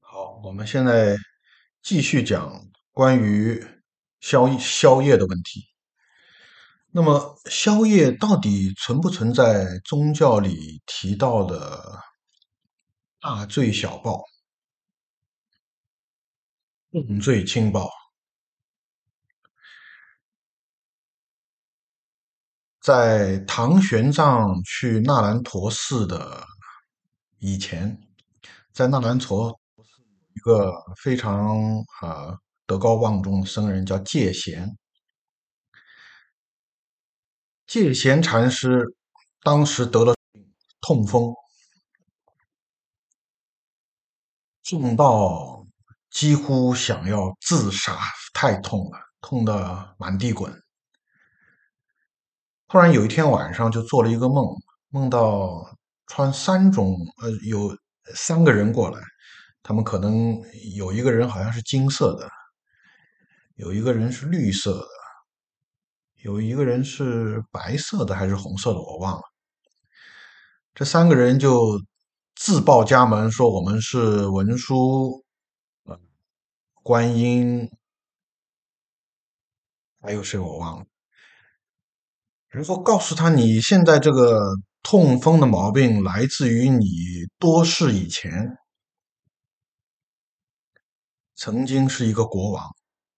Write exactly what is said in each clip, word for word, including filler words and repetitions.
好，我们现在继续讲关于宵宵夜的问题。那么，宵夜到底存不存在宗教里提到的大罪小报、重罪轻报？在唐玄奘去纳兰陀寺的以前，在纳兰陀一个非常啊、呃德高望重的僧人叫戒贤。戒贤禅师当时得了痛风，重到几乎想要自杀，太痛了，痛得满地滚。突然有一天晚上就做了一个梦，梦到穿三种呃有三个人过来，他们可能有一个人好像是金色的，有一个人是绿色的，有一个人是白色的还是红色的，我忘了。这三个人就自报家门，说我们是文殊、呃观音，还有谁我忘了。然后告诉他，你现在这个痛风的毛病来自于你多世以前曾经是一个国王，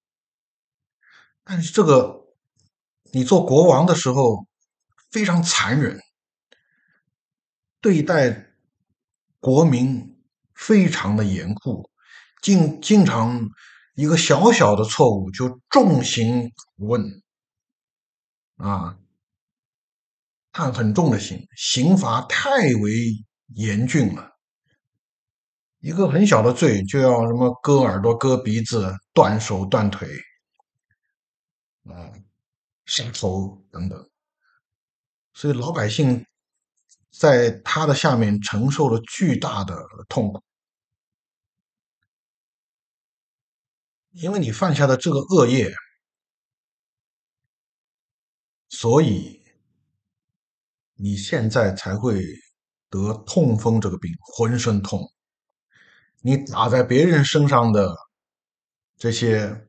但是这个你做国王的时候非常残忍，对待国民非常的严酷，经经常一个小小的错误就重刑拷问啊，判很重的刑，刑罚太为严峻了。一个很小的罪就要什么割耳朵、割鼻子、断手断腿啊、杀头等等，所以老百姓在他的下面承受了巨大的痛苦，因为你犯下的这个恶业，所以你现在才会得痛风这个病，浑身痛。你打在别人身上的这些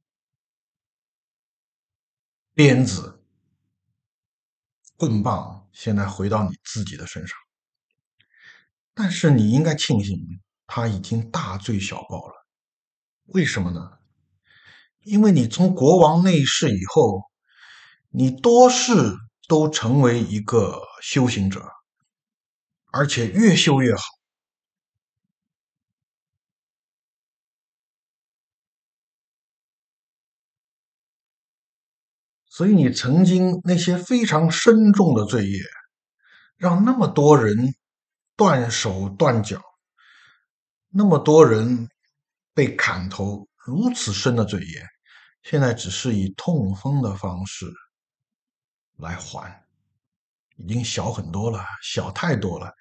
鞭子、棍棒，现在回到你自己的身上。但是你应该庆幸，他已经大罪小报了。为什么呢？因为你从国王那一世以后，你多世都成为一个修行者，而且越修越好。所以你曾经那些非常深重的罪业，让那么多人断手断脚，那么多人被砍头，如此深的罪业，现在只是以痛风的方式来还，已经小很多了，小太多了。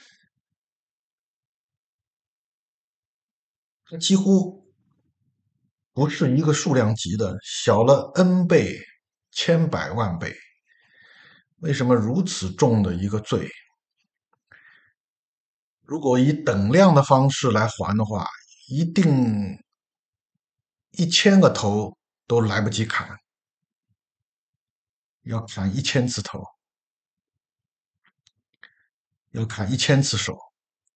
它几乎不是一个数量级的，小了 N 倍、千百万倍。为什么如此重的一个罪，如果以等量的方式来还的话，一定一千个头都来不及砍，要砍一千次头，要砍一千次手，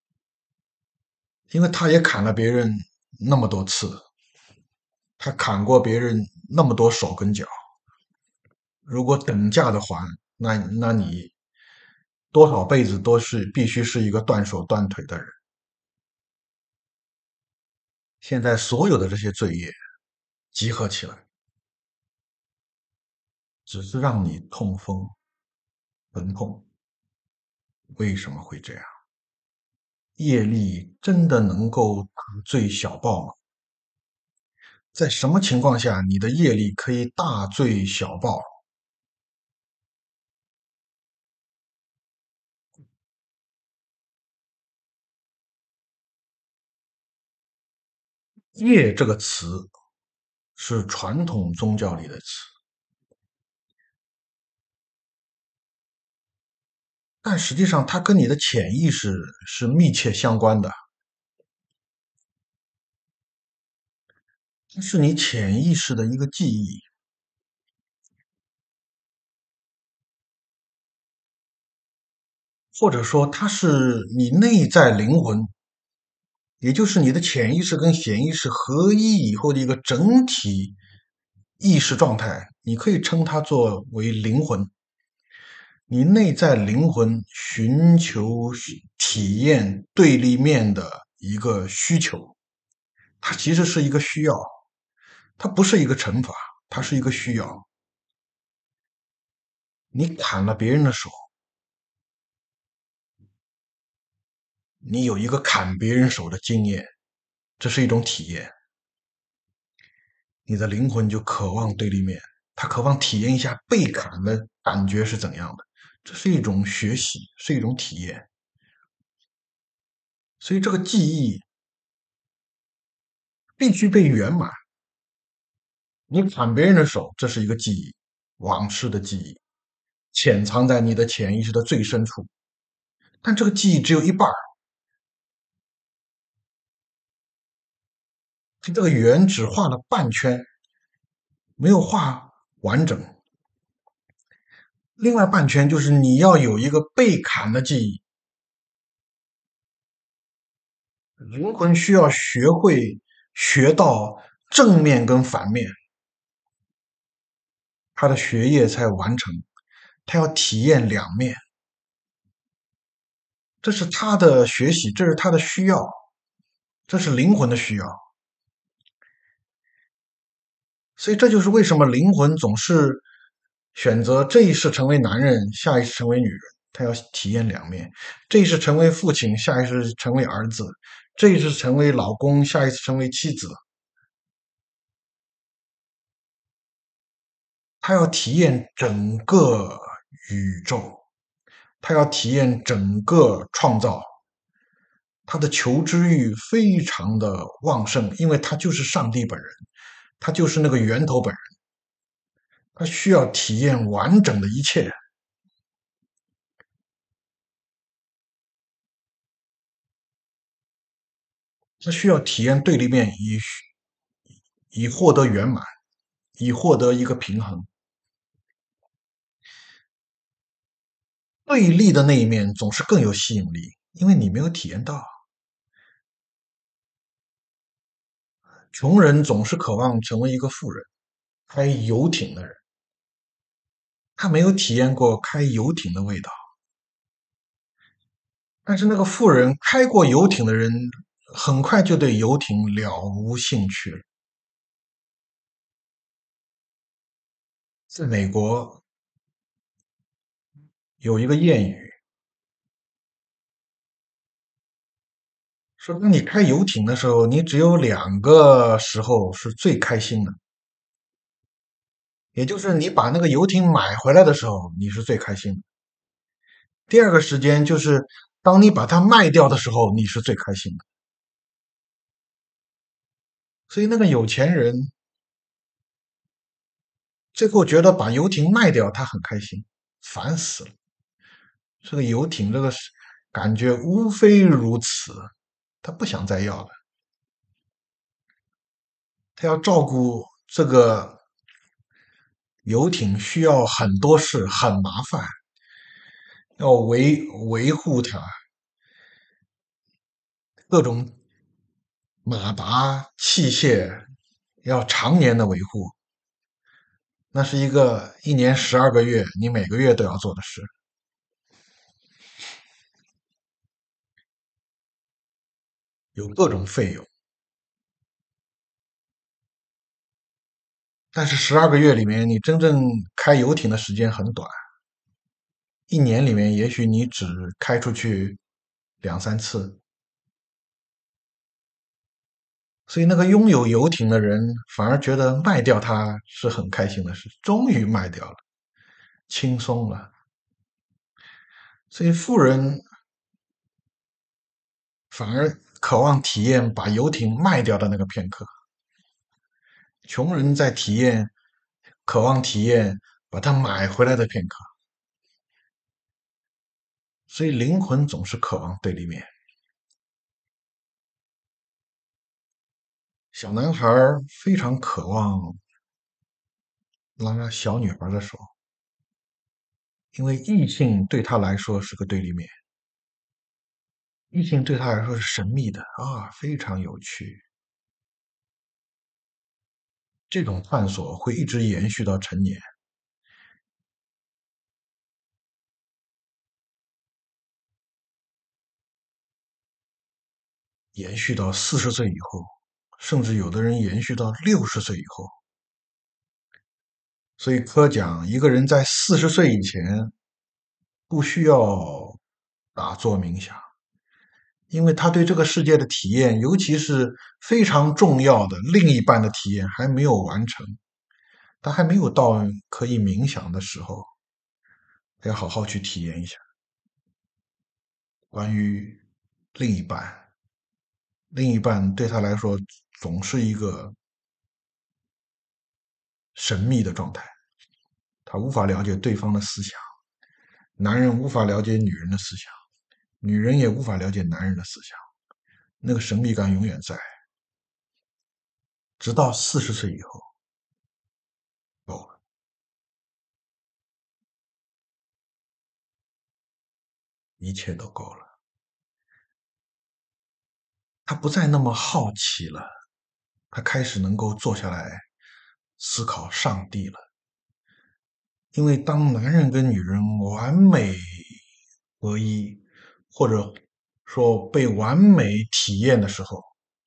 因为他也砍了别人那么多次，他砍过别人那么多手跟脚。如果等价的还，那那你多少辈子都是必须是一个断手断腿的人。现在所有的这些罪业集合起来，只是让你痛风疼痛。为什么会这样？业力真的能够大罪小报吗？在什么情况下你的业力可以大罪小报？业这个词是传统宗教里的词，但实际上它跟你的潜意识是密切相关的。 是你潜意识的一个记忆，或者说它是你内在灵魂，也就是你的潜意识跟显意识合一以后的一个整体意识状态，你可以称它作为灵魂。你内在灵魂寻求体验对立面的一个需求，它其实是一个需要，它不是一个惩罚，它是一个需要。你砍了别人的手，你有一个砍别人手的经验，这是一种体验。你的灵魂就渴望对立面，他渴望体验一下被砍的感觉是怎样的。这是一种学习，是一种体验。所以这个记忆必须被圆满。你砍别人的手，这是一个记忆，往事的记忆，潜藏在你的潜意识的最深处。但这个记忆只有一半儿，这个圆只画了半圈，没有画完整。另外半圈就是你要有一个被砍的记忆，灵魂需要学会学到正面跟反面，他的学业才完成。他要体验两面，这是他的学习，这是他的需要，这是灵魂的需要。所以这就是为什么灵魂总是选择这一世成为男人，下一世成为女人。他要体验两面，这一世成为父亲，下一世成为儿子；这一世成为老公，下一次成为妻子。他要体验整个宇宙，他要体验整个创造。他的求知欲非常的旺盛，因为他就是上帝本人，他就是那个源头本人，他需要体验完整的一切，他需要体验对立面以以获得圆满，以获得一个平衡。对立的那一面总是更有吸引力，因为你没有体验到。穷人总是渴望成为一个富人，开游艇的人，他没有体验过开游艇的味道。但是那个富人开过游艇的人，很快就对游艇了无兴趣了。在美国有一个谚语说，当你开游艇的时候，你只有两个时候是最开心的，也就是你把那个游艇买回来的时候，你是最开心的。第二个时间就是当你把它卖掉的时候，你是最开心的。所以那个有钱人最后觉得把游艇卖掉，他很开心，烦死了。这个游艇这个感觉无非如此，他不想再要了。他要照顾这个游艇，需要很多事，很麻烦，要维维护它，各种马达器械要常年的维护。那是一个一年十二个月，你每个月都要做的事，有各种费用。但是十二个月里面，你真正开游艇的时间很短，一年里面也许你只开出去两三次。所以那个拥有游艇的人反而觉得卖掉它是很开心的事，终于卖掉了，轻松了。所以富人反而渴望体验把游艇卖掉的那个片刻，穷人在体验，渴望体验把它买回来的片刻。所以灵魂总是渴望对立面。 小男孩儿非常渴望拉小女孩的手，因为异性对他来说是个对立面，异性对他来说是神秘的啊，非常有趣。这种探索会一直延续到成年，延续到四十岁以后，甚至有的人延续到六十岁以后。所以科讲，一个人在四十岁以前不需要打坐冥想，因为他对这个世界的体验，尤其是非常重要的另一半的体验还没有完成，他还没有到可以冥想的时候，要好好去体验一下关于另一半。另一半对他来说总是一个神秘的状态，他无法了解对方的思想，男人无法了解女人的思想，女人也无法了解男人的思想，那个神秘感永远在，直到四十岁以后，够了，一切都够了。他不再那么好奇了，他开始能够坐下来思考上帝了。因为当男人跟女人完美合一，或者说被完美体验的时候，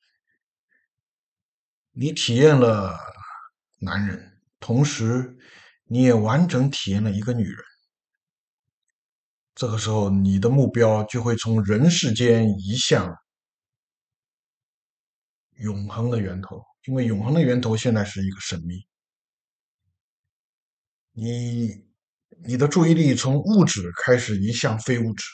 你体验了男人，同时你也完整体验了一个女人。这个时候，你的目标就会从人世间移向永恒的源头，因为永恒的源头现在是一个神秘。你你的注意力从物质开始移向非物质，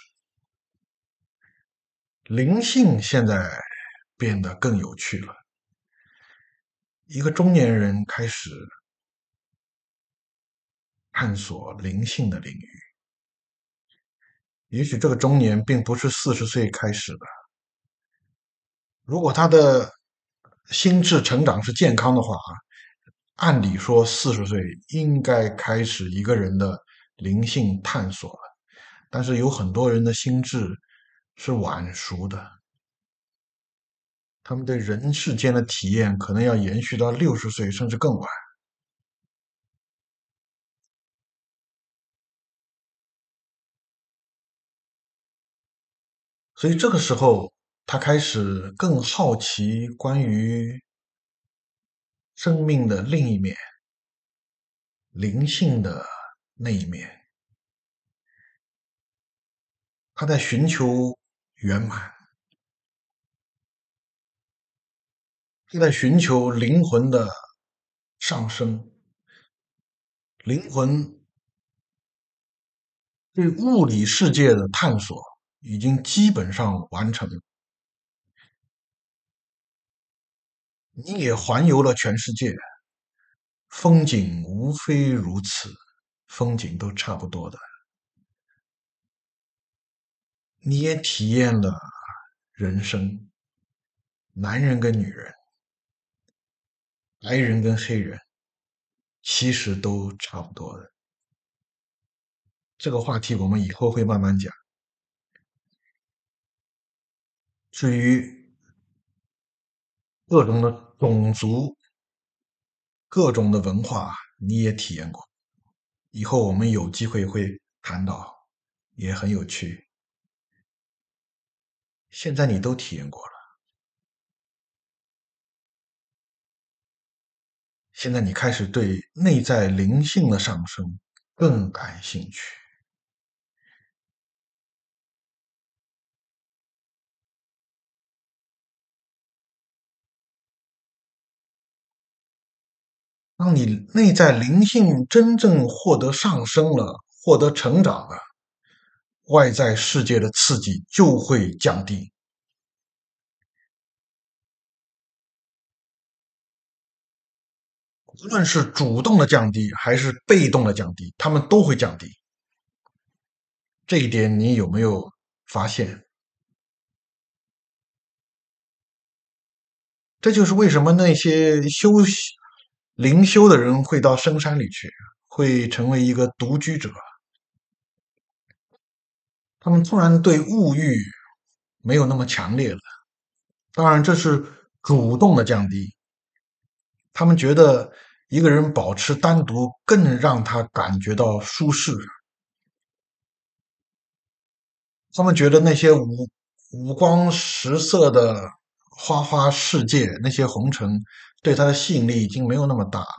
灵性现在变得更有趣了。一个中年人开始探索灵性的领域，也许这个中年并不是四十岁开始的。如果他的心智成长是健康的话，按理说四十岁应该开始一个人的灵性探索了。但是有很多人的心智是晚熟的，他们对人世间的体验可能要延续到六十岁甚至更晚。所以这个时候，他开始更好奇关于生命的另一面，灵性的那一面。他在寻求圆满，他在寻求灵魂的上升。灵魂对物理世界的探索已经基本上完成了，你也环游了全世界，风景无非如此，风景都差不多的。你也体验了人生，男人跟女人，白人跟黑人，其实都差不多的。这个话题我们以后会慢慢讲。至于各种的种族、各种的文化，你也体验过，以后我们有机会会谈到，也很有趣。现在你都体验过了，现在你开始对内在灵性的上升更感兴趣。当你内在灵性真正获得上升了，获得成长了，外在世界的刺激就会降低。无论是主动的降低还是被动的降低，它们都会降低。这一点你有没有发现？ 这就是为什么那些修灵修的人会到深山里去，会成为一个独居者。他们突然对物欲没有那么强烈了。当然，这是主动的降低。他们觉得一个人保持单独，更让他感觉到舒适。他们觉得那些五五光十色的花花世界，那些红尘，对他的吸引力已经没有那么大了。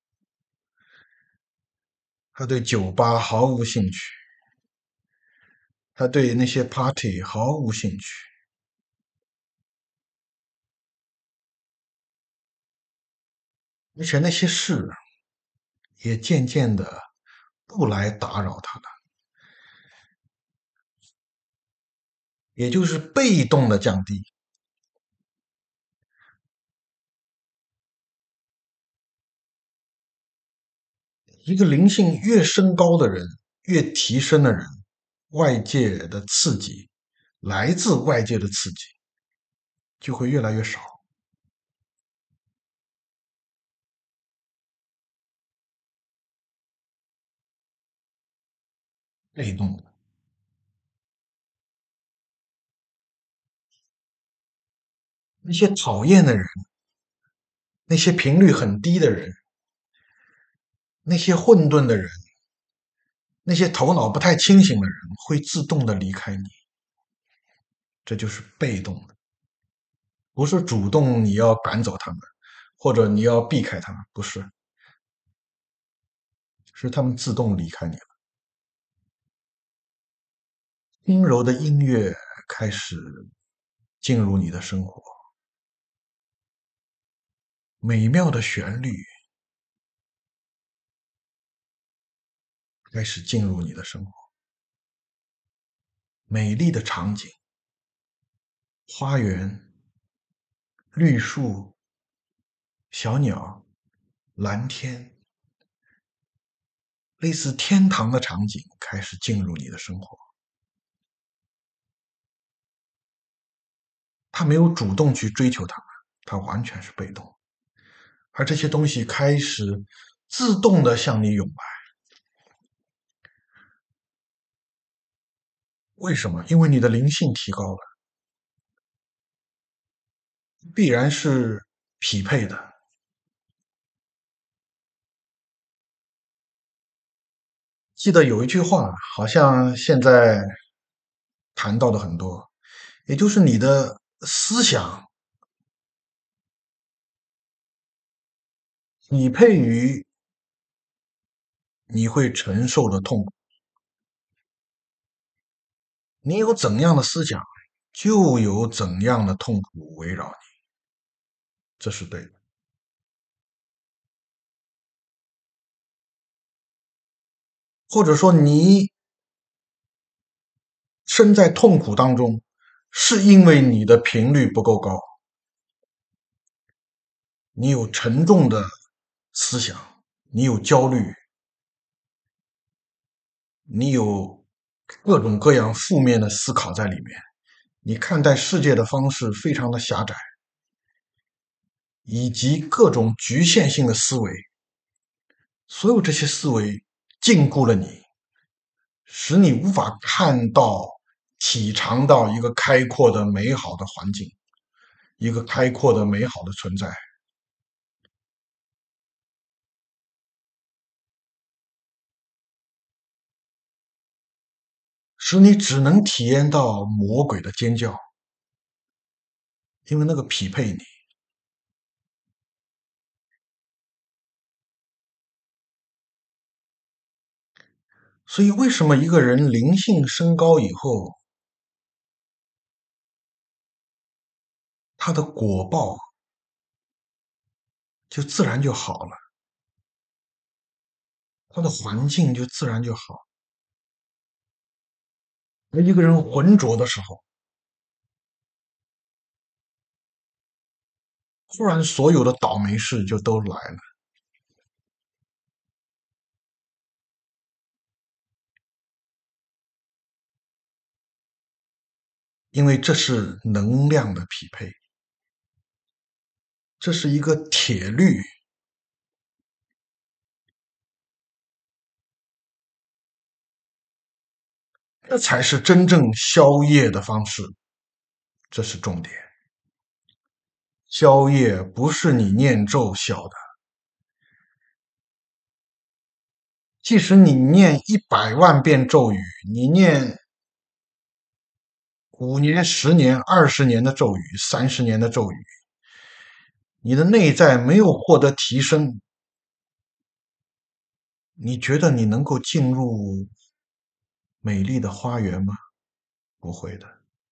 他对酒吧毫无兴趣，他对那些 party 毫无兴趣，而且那些事也渐渐的不来打扰他了，也就是被动的降低。一个灵性越升高的人，越提升的人，外界的刺激，来自外界的刺激就会越来越少。被动的那些讨厌的人，那些频率很低的人，那些混沌的人，那些头脑不太清醒的人，会自动的离开你。这就是被动的，不是主动你要赶走他们，或者你要避开他们，不是，是他们自动离开你了。轻柔的音乐开始进入你的生活，美妙的旋律开始进入你的生活，美丽的场景，花园、绿树、小鸟、蓝天，类似天堂的场景开始进入你的生活。他没有主动去追求他们，他完全是被动，而这些东西开始自动的向你涌来。为什么？因为你的灵性提高了，必然是匹配的。记得有一句话，好像现在谈到的很多，也就是你的思想匹配于你会承受的痛苦。你有怎样的思想，就有怎样的痛苦围绕你，这是对的。或者说，你身在痛苦当中，是因为你的频率不够高，你有沉重的思想，你有焦虑，你有各种各样负面的思考在里面，你看待世界的方式非常的狭窄，以及各种局限性的思维，所有这些思维禁锢了你，使你无法看到、体尝到一个开阔的、美好的环境，一个开阔的、美好的存在，使你只能体验到魔鬼的尖叫，因为那个匹配你。所以，为什么一个人灵性升高以后，他的果报就自然就好了，他的环境就自然就好。而一个人浑浊的时候，突然所有的倒霉事就都来了，因为这是能量的匹配。 这是一个铁律，这才是真正消业的方式，这是重点。消业不是你念咒消的，即使你念一百万遍咒语，你念五年、十年、二十年的咒语、三十年的咒语，你的内在没有获得提升，你觉得你能够进入美丽的花园吗？不会的。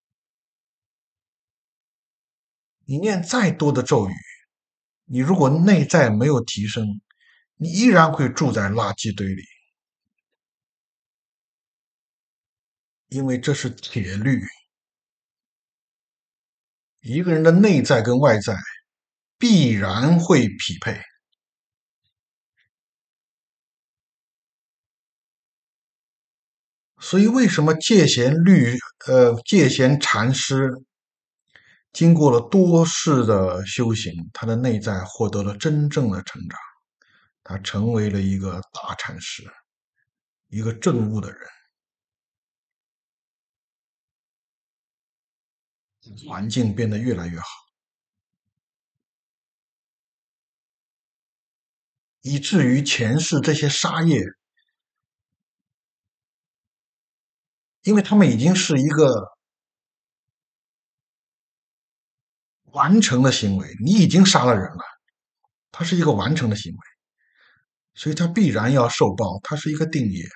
你念再多的咒语，你如果内在没有提升，你依然会住在垃圾堆里，因为这是铁律。一个人的内在跟外在必然会匹配。所以，为什么戒贤律呃戒贤禅师经过了多世的修行，他的内在获得了真正的成长，他成为了一个大禅师，一个证悟的人，环境变得越来越好，以至于前世这些杀业，因为他们已经是一个完成的行为，你已经杀了人了，它是一个完成的行为，所以他必然要受报，它是一个定业。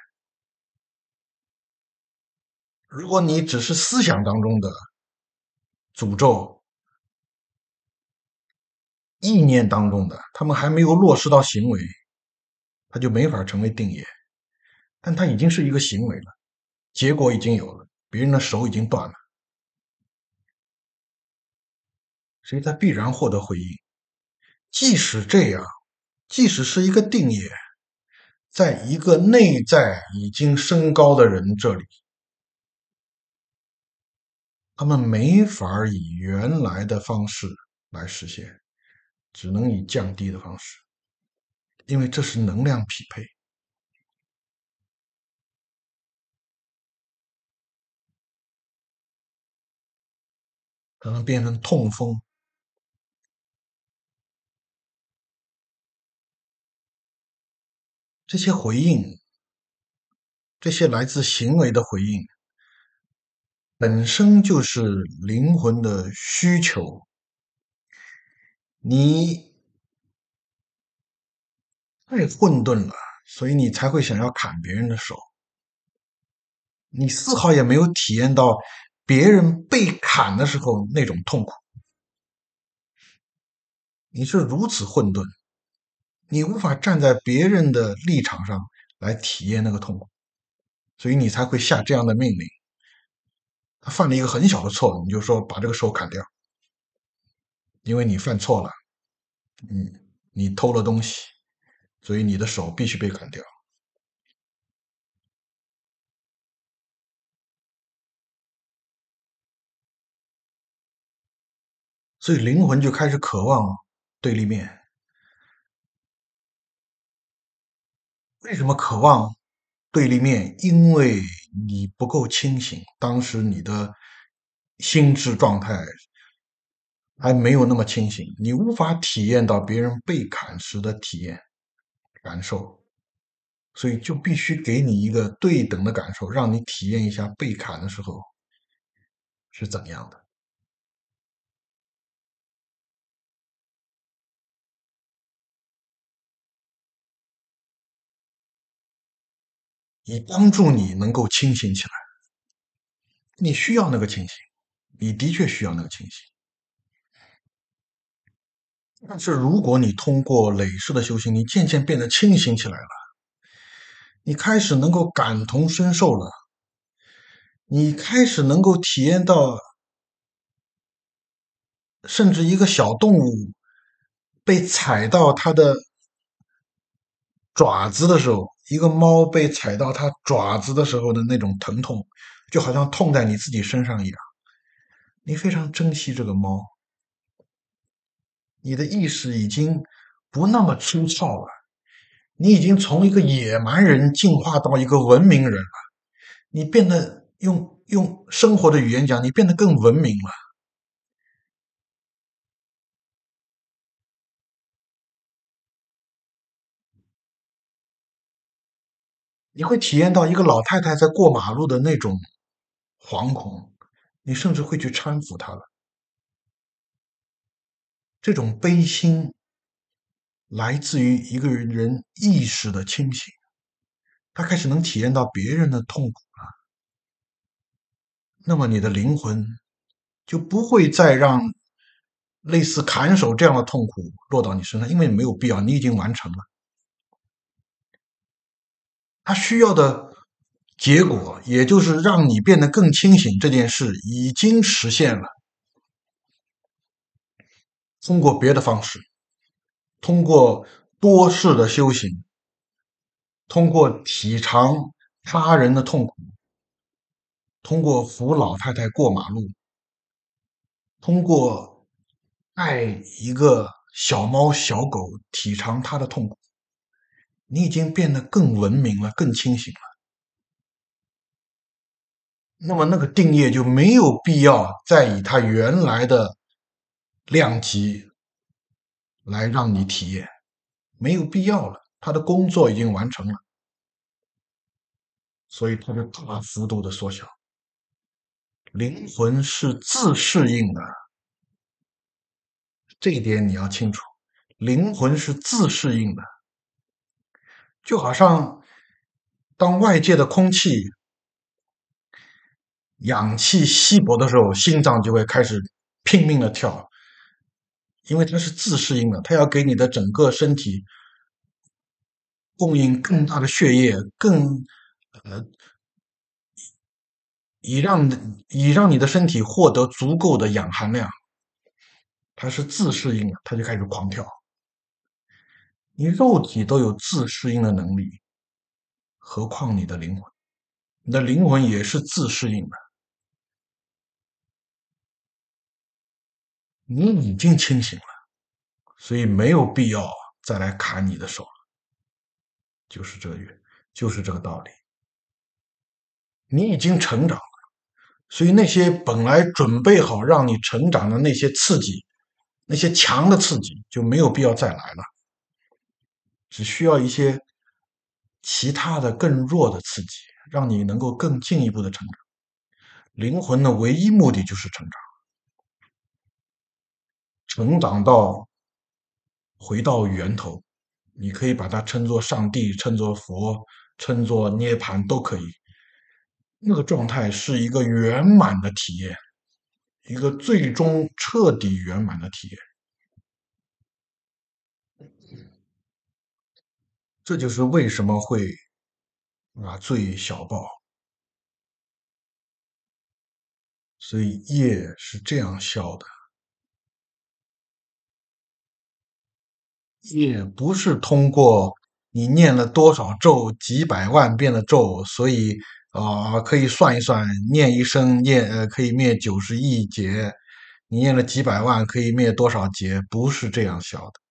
如果你只是思想当中的诅咒，意念当中的，他们还没有落实到行为，他就没法成为定业。但他已经是一个行为了，结果已经有了，别人的手已经断了，所以他必然获得回应。即使这样，即使是一个定业，在一个内在已经升高的人这里，他们没法以原来的方式来实现，只能以降低的方式，因为这是能量匹配。可能变成痛风。这些回应，这些来自行为的回应，本身就是灵魂的需求。你太混沌了，所以你才会想要砍别人的手。你丝毫也没有体验到别人被砍的时候那种痛苦。你是如此混沌，你无法站在别人的立场上来体验那个痛苦，所以你才会下这样的命令。他犯了一个很小的错，你就说把这个手砍掉，因为你犯错了，嗯，你偷了东西，所以你的手必须被砍掉。所以灵魂就开始渴望对立面。为什么渴望对立面？因为你不够清醒，当时你的心智状态还没有那么清醒，你无法体验到别人被砍时的体验感受，所以就必须给你一个对等的感受，让你体验一下被砍的时候是怎样的，以帮助你能够清醒起来。你需要那个清醒，你的确需要那个清醒。但是如果你通过累世的修行，你渐渐变得清醒起来了，你开始能够感同身受了，你开始能够体验到，甚至一个小动物被踩到它的爪子的时候，一个猫被踩到它爪子的时候的那种疼痛，就好像痛在你自己身上一样。你非常珍惜这个猫， 你的意识已经不那么粗糙了，你已经从一个野蛮人进化到一个文明人了，你变得用用生活的语言讲，你变得更文明了。你会体验到一个老太太在过马路的那种惶恐，你甚至会去搀扶她了。这种悲心来自于一个人意识的清醒，他开始能体验到别人的痛苦了，那么你的灵魂就不会再让类似砍手这样的痛苦落到你身上，因为没有必要，你已经完成了。他需要的结果，也就是让你变得更清醒，这件事已经实现了。通过别的方式，通过多世的修行，通过体尝他人的痛苦，通过扶老太太过马路，通过爱一个小猫小狗体尝它的痛苦，你已经变得更文明了，更清醒了。那么那个定业就没有必要再以它原来的量级来让你体验，没有必要了，他的工作已经完成了，所以它就大幅度的缩小。灵魂是自适应的，这一点你要清楚。灵魂是自适应的，就好像当外界的空气、氧气稀薄的时候，心脏就会开始拼命的跳，因为它是自适应的，它要给你的整个身体供应更大的血液，更呃，以让以让你的身体获得足够的氧含量，它是自适应的，它就开始狂跳。你肉体都有自适应的能力，何况你的灵魂？你的灵魂也是自适应的。你已经清醒了，所以没有必要再来砍你的手了，就是这个，就是这个道理。你已经成长了，所以那些本来准备好让你成长的那些刺激，那些强的刺激就没有必要再来了，只需要一些其他的更弱的刺激，让你能够更进一步的成长。灵魂的唯一目的就是成长，成长到回到源头，你可以把它称作上帝，称作佛，称作涅槃都可以。那个状态是一个圆满的体验，一个最终彻底圆满的体验。这就是为什么会啊罪小报，所以业是这样消的。业不是通过你念了多少咒，几百万遍的咒，所以啊、呃可以算一算，念一声念呃可以灭九十亿劫，你念了几百万可以灭多少劫？不是这样消的。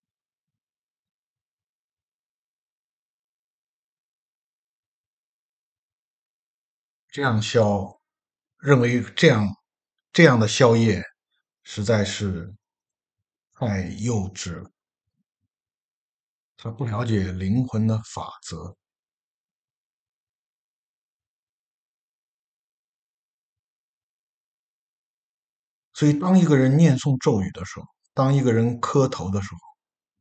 这样消，认为这样这样的消业实在是太幼稚了，他不了解灵魂的法则。所以，当一个人念诵咒语的时候，当一个人磕头的时候，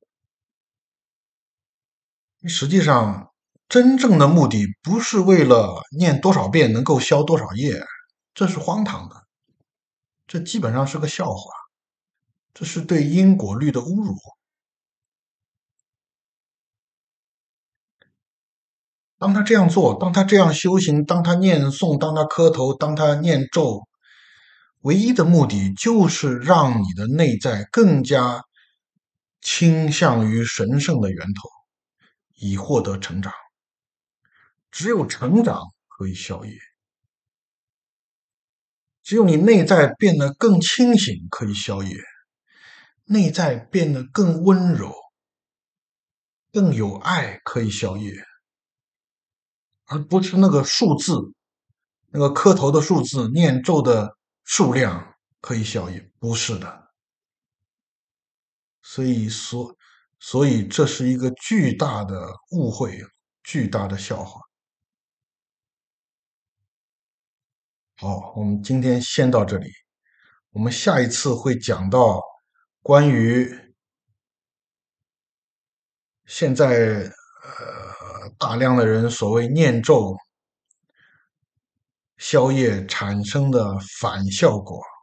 实际上真正的目的不是为了念多少遍能够消多少业，这是荒唐的，这基本上是个笑话，这是对因果律的侮辱。当他这样做，当他这样修行，当他念诵，当他磕头，当他念咒，唯一的目的就是让你的内在更加倾向于神圣的源头，以获得成长。只有成长可以消业，只有你内在变得更清醒可以消业。 内在变得更温柔、更有爱，可以消业，而不是那个数字，那个磕头的数字、念咒的数量可以消业，不是的。所以所所以这是一个巨大的误会，巨大的笑话。好，我们今天先到这里，我们下一次会讲到关于现在呃大量的人所谓念咒消业产生的反效果。